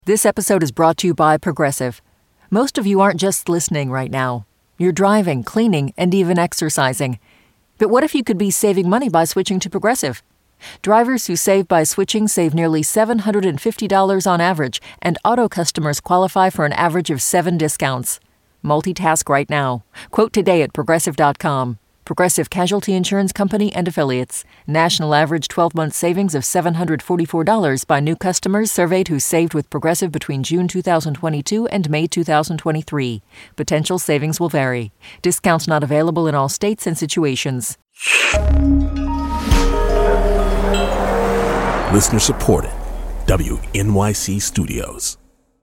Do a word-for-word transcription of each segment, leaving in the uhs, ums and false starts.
This episode is brought to you by Progressive. Most of you aren't just listening right now. You're driving, cleaning, and even exercising. But what if you could be saving money by switching to Progressive? Drivers who save by switching save nearly seven hundred fifty dollars on average, and auto customers qualify for an average of seven discounts. Multitask right now. Quote today at Progressive dot com. Progressive Casualty Insurance Company and Affiliates. National average twelve-month savings of seven hundred forty-four dollars by new customers surveyed who saved with Progressive between June two thousand twenty-two and May two thousand twenty-three. Potential savings will vary. Discounts not available in all states and situations. Listener supported. W N Y C Studios.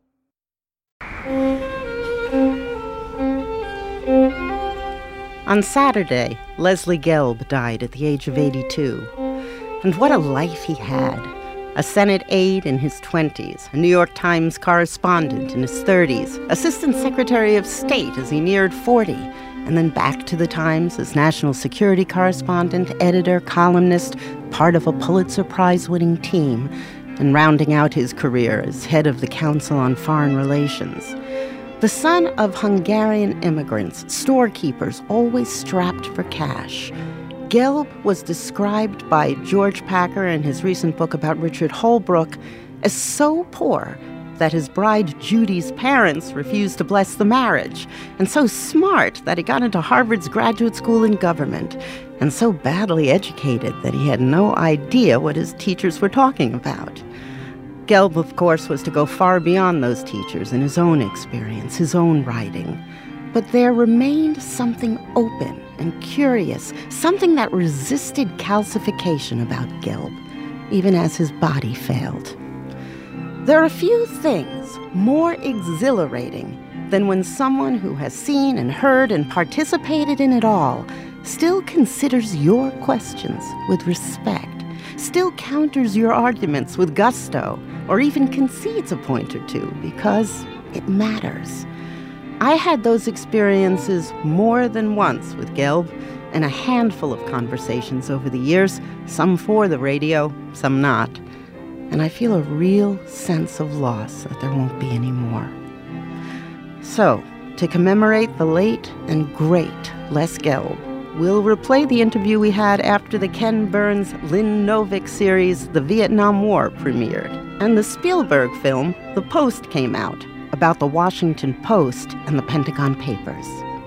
On Saturday, Leslie Gelb died at the age of eighty-two. And what a life he had. A Senate aide in his twenties, a New York Times correspondent in his thirties, Assistant Secretary of State as he neared forty, and then back to the Times as national security correspondent, editor, columnist, part of a Pulitzer Prize-winning team, and rounding out his career as head of the Council on Foreign Relations. The son of Hungarian immigrants, storekeepers always strapped for cash, Gelb was described by George Packer in his recent book about Richard Holbrooke as so poor that his bride Judy's parents refused to bless the marriage, and so smart that he got into Harvard's graduate school in government, and so badly educated that he had no idea what his teachers were talking about. Gelb, of course, was to go far beyond those teachers in his own experience, his own writing. But there remained something open and curious, something that resisted calcification about Gelb, even as his body failed. There are few things more exhilarating than when someone who has seen and heard and participated in it all still considers your questions with respect, still counters your arguments with gusto, or even concedes a point or two because it matters. I had those experiences more than once with Gelb, and a handful of conversations over the years, some for the radio, some not. And I feel a real sense of loss that there won't be any more. So, to commemorate the late and great Les Gelb, we'll replay the interview we had after the Ken Burns Lynn Novick series The Vietnam War premiered, and the Spielberg film The Post came out, about the Washington Post and the Pentagon Papers.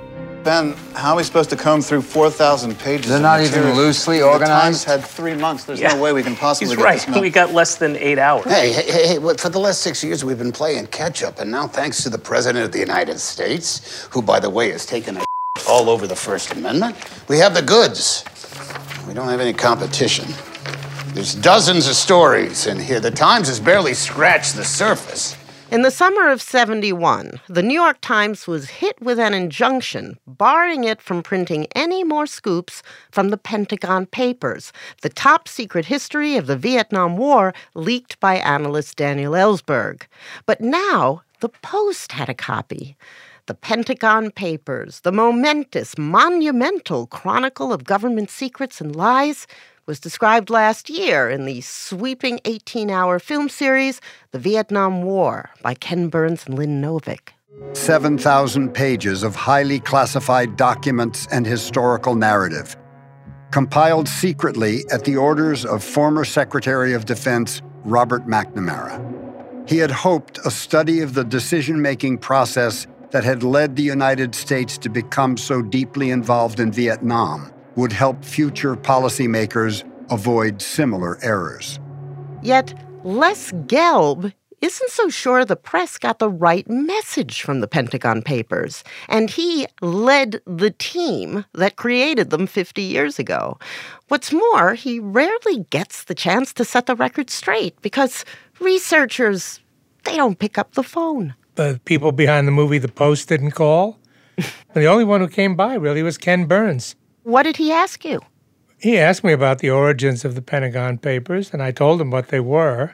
Ben, how are we supposed to comb through four thousand pages They're of not material? even loosely The organized? Times had three months. There's Yeah. no way we can possibly He's get right. this enough. We got less than eight hours. Hey, hey, hey, hey, what- for the last six years we've been playing catch-up, and now thanks to the President of the United States, who, by the way, has taken a all over the First Amendment, we have the goods. We don't have any competition. There's dozens of stories in here. The Times has barely scratched the surface. In the summer of seventy-one, the New York Times was hit with an injunction barring it from printing any more scoops from the Pentagon Papers, the top-secret history of the Vietnam War leaked by analyst Daniel Ellsberg. But now, the Post had a copy. The Pentagon Papers, the momentous, monumental chronicle of government secrets and lies, was described last year in the sweeping eighteen-hour film series, The Vietnam War, by Ken Burns and Lynn Novick. seven thousand pages of highly classified documents and historical narrative, compiled secretly at the orders of former Secretary of Defense Robert McNamara. He had hoped a study of the decision-making process that had led the United States to become so deeply involved in Vietnam would help future policymakers avoid similar errors. Yet, Les Gelb isn't so sure the press got the right message from the Pentagon Papers, and he led the team that created them fifty years ago. What's more, he rarely gets the chance to set the record straight because researchers, they don't pick up the phone. The people behind the movie The Post didn't call. The only one who came by really was Ken Burns. What did he ask you? He asked me about the origins of the Pentagon Papers, and I told him what they were,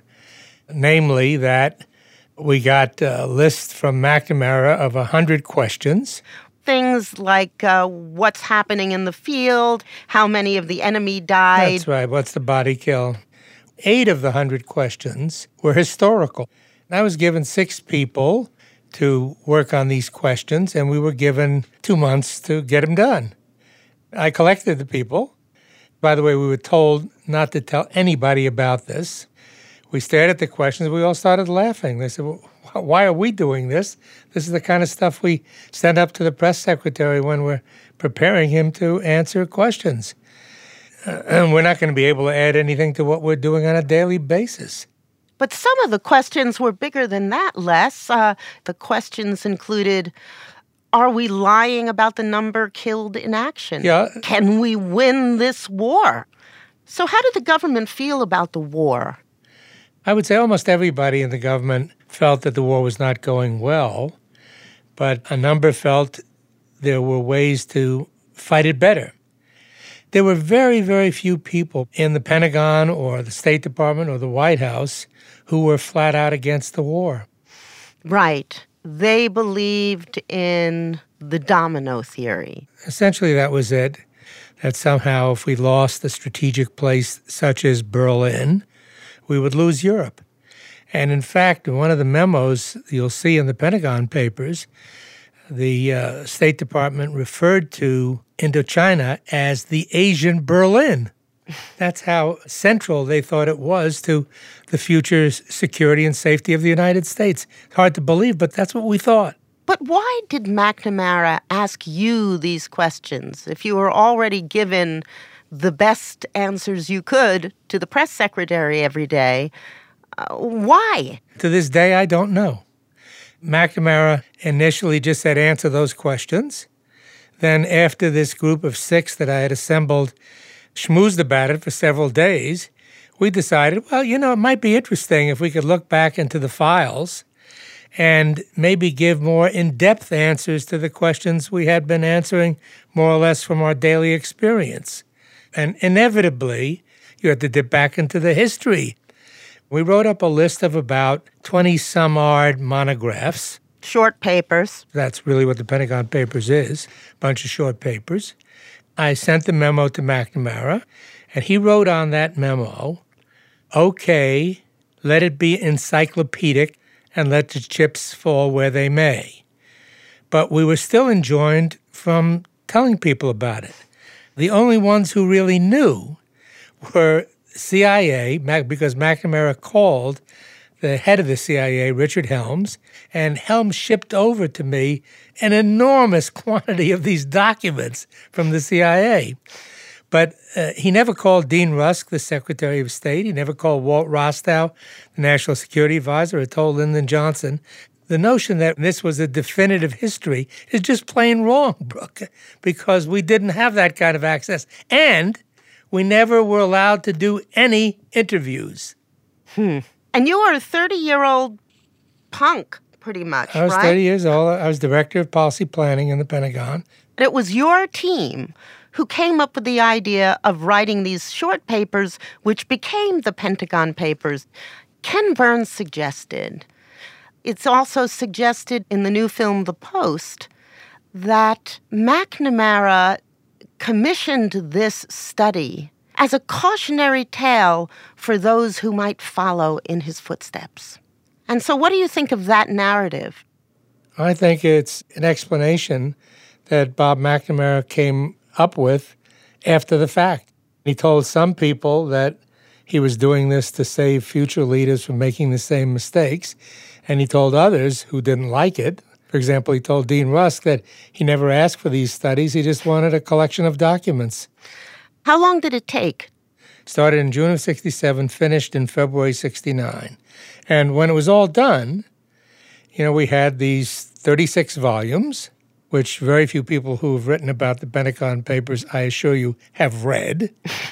namely that we got a list from McNamara of one hundred questions. Things like uh, what's happening in the field, how many of the enemy died. That's right. What's the body kill? Eight of the one hundred questions were historical. I was given six people to work on these questions, and we were given two months to get them done. I collected the people. By the way, we were told not to tell anybody about this. We stared at the questions. We all started laughing. They said, well, why are we doing this? This is the kind of stuff we send up to the press secretary when we're preparing him to answer questions. Uh, and we're not going to be able to add anything to what we're doing on a daily basis. But some of the questions were bigger than that, Les. Uh, the questions included, are we lying about the number killed in action? Yeah. Can we win this war? So how did the government feel about the war? I would say almost everybody in the government felt that the war was not going well, but a number felt there were ways to fight it better. There were very, very few people in the Pentagon or the State Department or the White House who were flat out against the war. Right. They believed in the domino theory. Essentially, that was it, that somehow if we lost a strategic place such as Berlin, we would lose Europe. And in fact, in one of the memos you'll see in the Pentagon Papers, the uh, State Department referred to Indochina as the Asian Berlin. That's how central they thought it was to the future security and safety of the United States. Hard to believe, but that's what we thought. But why did McNamara ask you these questions if you were already given the best answers you could to the press secretary every day? Uh, why? To this day, I don't know. McNamara initially just said, answer those questions. Then after this group of six that I had assembled schmoozed about it for several days, we decided, well, you know, it might be interesting if we could look back into the files and maybe give more in-depth answers to the questions we had been answering more or less from our daily experience. And inevitably, you had to dip back into the history. We wrote up a list of about twenty-some-odd monographs. Short papers. That's really what the Pentagon Papers is, a bunch of short papers. I sent the memo to McNamara, and he wrote on that memo, okay, let it be encyclopedic and let the chips fall where they may. But we were still enjoined from telling people about it. The only ones who really knew were C I A, because McNamara called the head of the C I A, Richard Helms, and Helms shipped over to me an enormous quantity of these documents from the C I A. But uh, he never called Dean Rusk, the Secretary of State. He never called Walt Rostow, the National Security Advisor, or told Lyndon Johnson. The notion that this was a definitive history is just plain wrong, Brooke, because we didn't have that kind of access. And we never were allowed to do any interviews. Hmm. And you were a thirty-year-old punk, pretty much, right? I was right? thirty years old. I was Director of Policy Planning in the Pentagon. And it was your team who came up with the idea of writing these short papers, which became the Pentagon Papers. Ken Burns suggested, it's also suggested in the new film The Post, that McNamara commissioned this study as a cautionary tale for those who might follow in his footsteps. And so what do you think of that narrative? I think it's an explanation that Bob McNamara came up with after the fact. He told some people that he was doing this to save future leaders from making the same mistakes, and he told others who didn't like it. For example, he told Dean Rusk that he never asked for these studies, he just wanted a collection of documents. How long did it take? Started in June of sixty-seven, finished in February sixty-nine. And when it was all done, you know, we had these thirty-six volumes, which very few people who have written about the Pentagon Papers, I assure you, have read.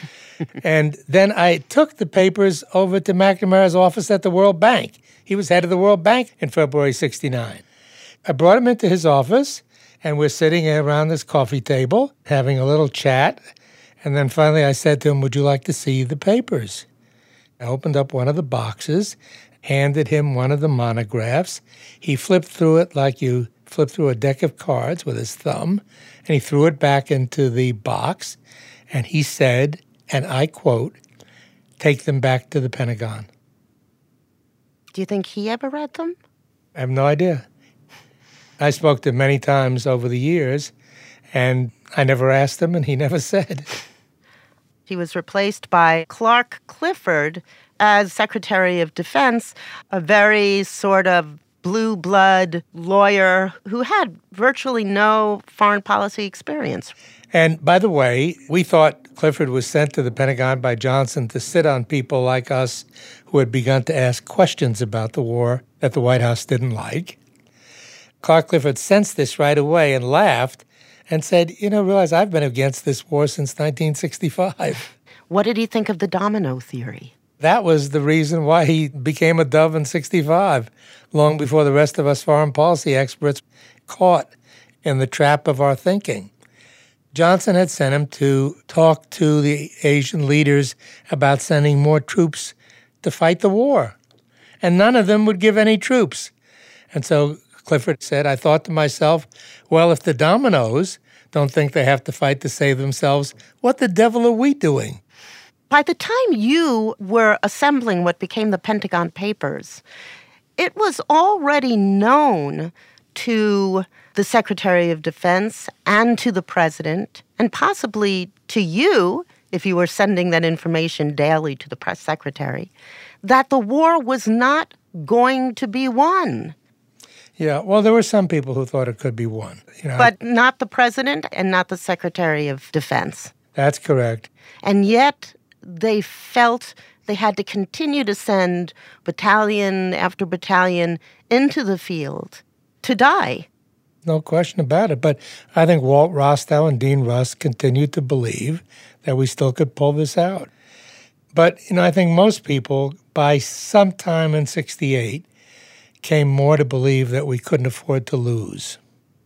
And then I took the papers over to McNamara's office at the World Bank. He was head of the World Bank in February sixty-nine. I brought him into his office, and we're sitting around this coffee table, having a little chat. And then finally I said to him, would you like to see the papers? I opened up one of the boxes, handed him one of the monographs. He flipped through it like you flip through a deck of cards with his thumb, and he threw it back into the box, and he said, and I quote, take them back to the Pentagon. Do you think he ever read them? I have no idea. I spoke to him many times over the years, and I never asked him, and he never said. He was replaced by Clark Clifford as Secretary of Defense, a very sort of blue blood lawyer who had virtually no foreign policy experience. And by the way, we thought Clifford was sent to the Pentagon by Johnson to sit on people like us who had begun to ask questions about the war that the White House didn't like. Clark Clifford sensed this right away and laughed and said, you know, realize I've been against this war since nineteen sixty-five. What did he think of the domino theory? That was the reason why he became a dove in sixty-five, long before the rest of us foreign policy experts caught in the trap of our thinking. Johnson had sent him to talk to the Asian leaders about sending more troops to fight the war. And none of them would give any troops. And so Clifford said, I thought to myself, well, if the dominoes don't think they have to fight to save themselves, what the devil are we doing? By the time you were assembling what became the Pentagon Papers, it was already known to the Secretary of Defense and to the President, and possibly to you, if you were sending that information daily to the press secretary, that the war was not going to be won. Yeah, well, there were some people who thought it could be won. You know, but not the President and not the Secretary of Defense. That's correct. And yet they felt they had to continue to send battalion after battalion into the field to die. No question about it. But I think Walt Rostow and Dean Rusk continued to believe that we still could pull this out. But, you know, I think most people, by sometime in sixty-eight, came more to believe that we couldn't afford to lose.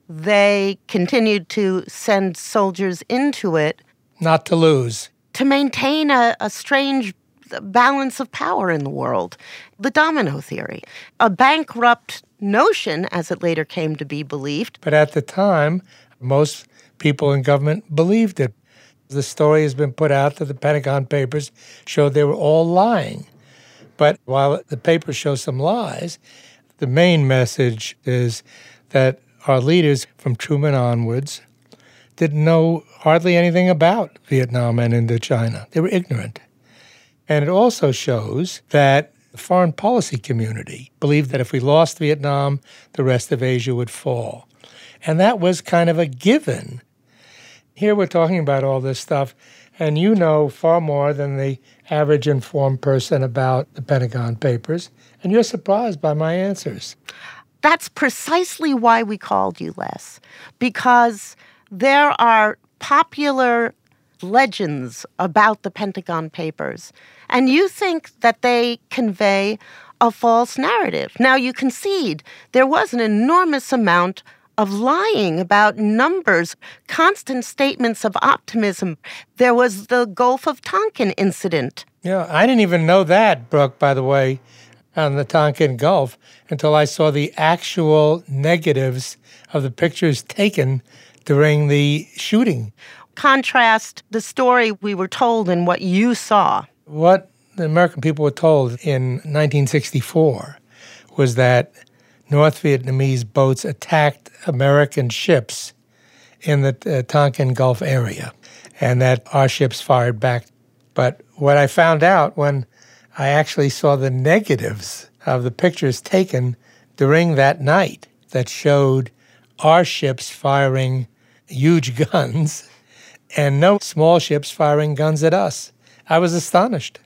They continued to send soldiers into it. Not to lose. To maintain a, a strange balance of power in the world. The domino theory. A bankrupt notion, as it later came to be believed. But at the time, most people in government believed it. The story has been put out that the Pentagon Papers showed they were all lying. But while the papers show some lies, the main message is that our leaders from Truman onwards didn't know hardly anything about Vietnam and Indochina. They were ignorant. And it also shows that the foreign policy community believed that if we lost Vietnam, the rest of Asia would fall. And that was kind of a given. Here we're talking about all this stuff, and you know far more than the average informed person about the Pentagon Papers, and you're surprised by my answers. That's precisely why we called you, Les, because there are popular legends about the Pentagon Papers, and you think that they convey a false narrative. Now, you concede there was an enormous amount of lying about numbers, constant statements of optimism. There was the Gulf of Tonkin incident. Yeah, I didn't even know that, Brooke, by the way, on the Tonkin Gulf, until I saw the actual negatives of the pictures taken during the shooting. Contrast the story we were told and what you saw. What the American people were told in nineteen sixty-four was that North Vietnamese boats attacked American ships in the uh, Tonkin Gulf area, and that our ships fired back. But what I found out when I actually saw the negatives of the pictures taken during that night that showed our ships firing huge guns and no small ships firing guns at us, I was astonished.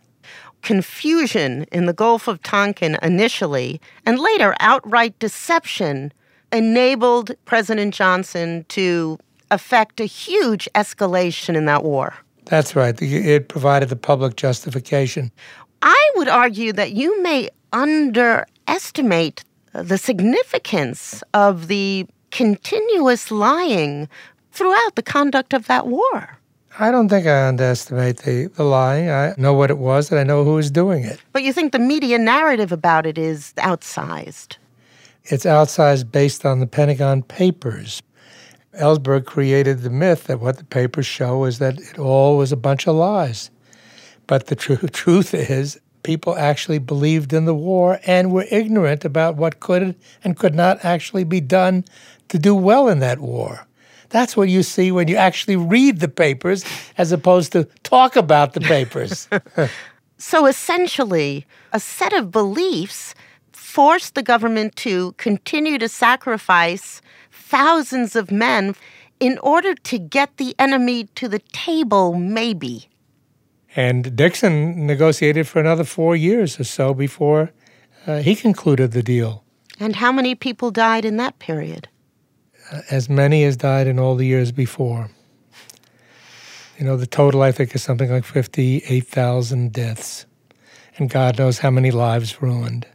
Confusion in the Gulf of Tonkin initially, and later outright deception, enabled President Johnson to effect a huge escalation in that war. That's right. It provided the public justification. I would argue that you may underestimate the significance of the continuous lying throughout the conduct of that war. I don't think I underestimate the, the lying. I know what it was, and I know who was doing it. But you think the media narrative about it is outsized? It's outsized based on the Pentagon Papers. Ellsberg created the myth that what the papers show is that it all was a bunch of lies. But the tr- truth is, people actually believed in the war and were ignorant about what could and could not actually be done to do well in that war. That's what you see when you actually read the papers as opposed to talk about the papers. So essentially, a set of beliefs forced the government to continue to sacrifice thousands of men in order to get the enemy to the table, maybe. And Dixon negotiated for another four years or so before uh, he concluded the deal. And how many people died in that period? Uh, as many as died in all the years before. You know, the total, I think, is something like fifty-eight thousand deaths. And God knows how many lives ruined.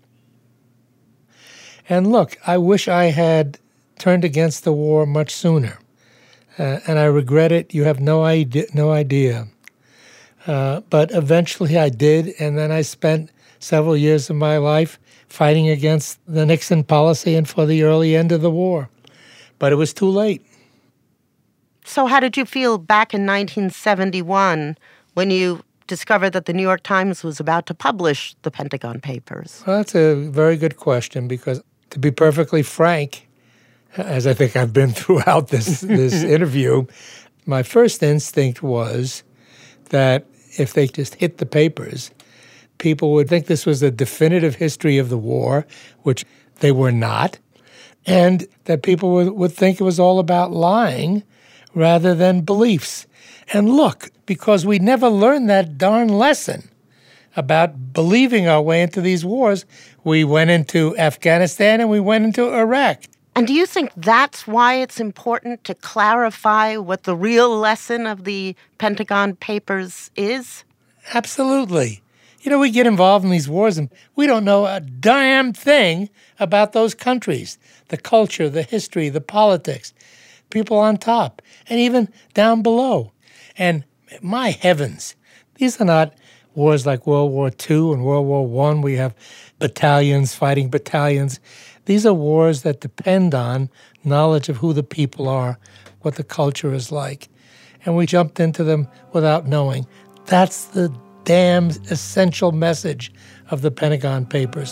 And look, I wish I had turned against the war much sooner. Uh, and I regret it. You have no idea. No idea. Uh, but eventually I did, and then I spent several years of my life fighting against the Nixon policy and for the early end of the war. But it was too late. So how did you feel back in nineteen seventy-one when you discovered that the New York Times was about to publish the Pentagon Papers? Well, that's a very good question, because to be perfectly frank, as I think I've been throughout this, this interview, my first instinct was that if they just hit the papers, people would think this was a definitive history of the war, which they were not, and that people would, would think it was all about lying rather than beliefs. And look, because we never learned that darn lesson about believing our way into these wars, we went into Afghanistan and we went into Iraq. And do you think that's why it's important to clarify what the real lesson of the Pentagon Papers is? Absolutely. You know, we get involved in these wars and we don't know a damn thing about those countries, the culture, the history, the politics, people on top, and even down below. And my heavens, these are not wars like World War Two and World War One. We have battalions fighting battalions. These are wars that depend on knowledge of who the people are, what the culture is like. And we jumped into them without knowing. That's the damn essential message of the Pentagon Papers.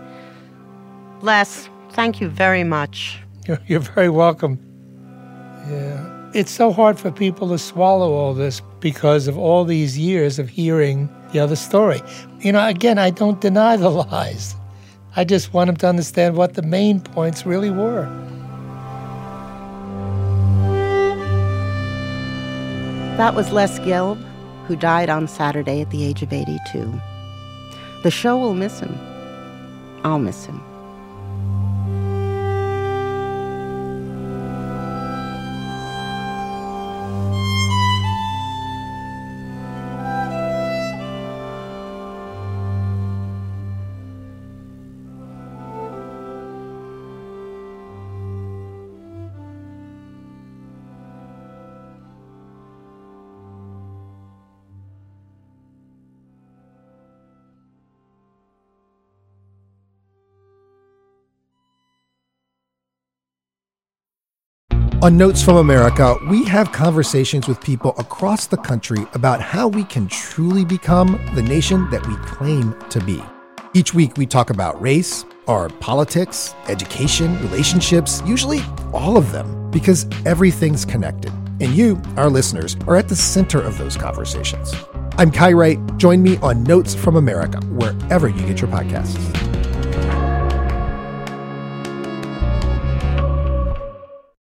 Les, thank you very much. You're, you're very welcome. Yeah. It's so hard for people to swallow all this because of all these years of hearing the other story. You know, again, I don't deny the lies. I just want them to understand what the main points really were. That was Les Gelb, who died on Saturday at the age of eighty-two. The show will miss him. I'll miss him. On Notes from America, we have conversations with people across the country about how we can truly become the nation that we claim to be. Each week, we talk about race, our politics, education, relationships, usually all of them, because everything's connected. And you, our listeners, are at the center of those conversations. I'm Kai Wright. Join me on Notes from America, wherever you get your podcasts.